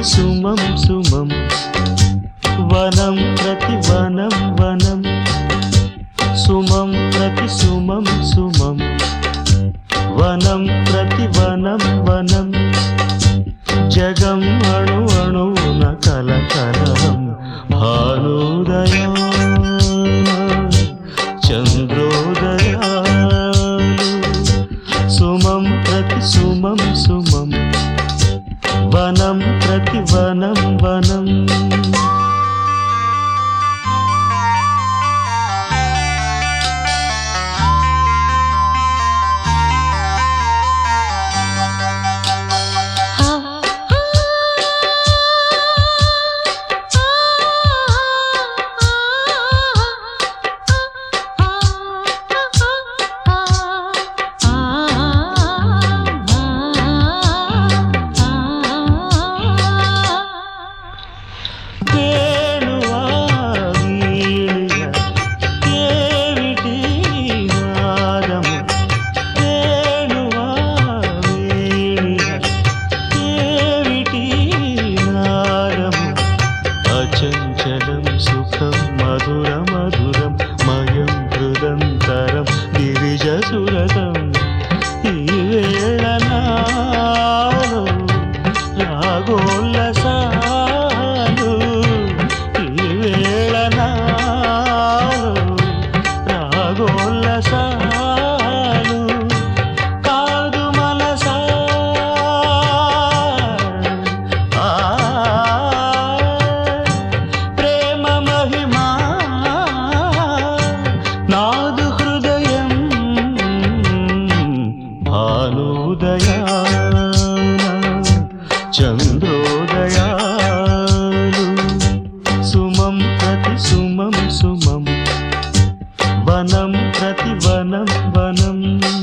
సుమం సుమం వనం ప్రతి వనం వనం సుమం ప్రతి సుమం సుమం వనం ప్రతి వనం వనం జగం అణు అణువున కలకలం భానుదయాన చంద్రోదయాలు సుమం ప్రతి సుమం సుమం వనం ప్రతి వనం వనం చంచలం సుఖం మధుర మధురం మయం హృదంతరం గిరిజ సురతం ఈ వేళ నాలో రాగోల్లసాలు ఈ వేళ నాలో రాగోల్లసాలు కాదు మనసా నాదు హృదయం భానుదయాన చంద్రోదయాలు సుమం ప్రతి సుమం సుమం వనం ప్రతి వనం వనం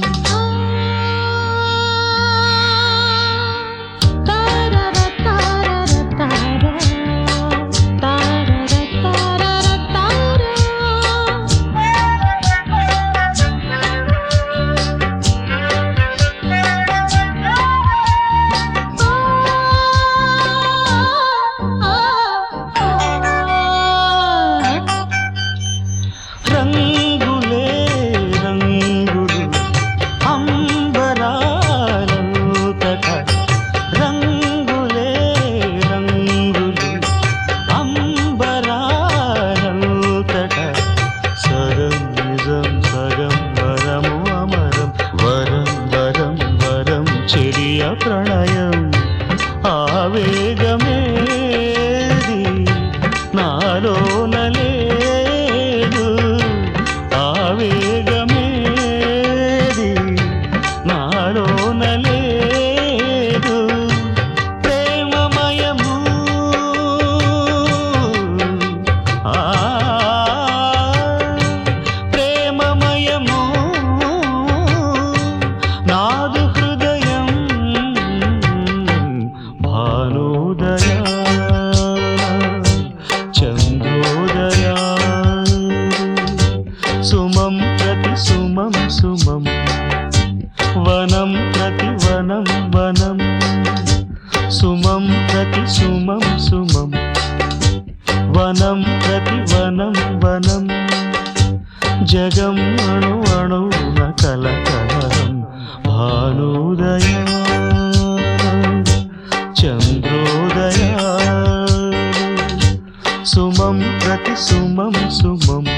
రంగులే రంగులు అంబరాలంతట రంగులే రంగులు అంబరాలంతట సరం నిజం సగం వరము అమరం వరం వరం వరం చెరియ ప్రణయం ఆవేగమేది నాలోనలే ఆవేగమేది నాలోన లేదు ప్రేమమయము ప్రేమమయము నాదు హృదయం భానుదయాన చంద్రోదయాలు సుమం ప్రతి సుమం సుమం వనం ప్రతి వనం వనం సుమం ప్రతి సుమం సుమం వనం ప్రతి వనం వనం జగం అణు అణువున కలకలం భానుదయాన చంద్రోదయాలు సుమం ప్రతి సుమం సుమం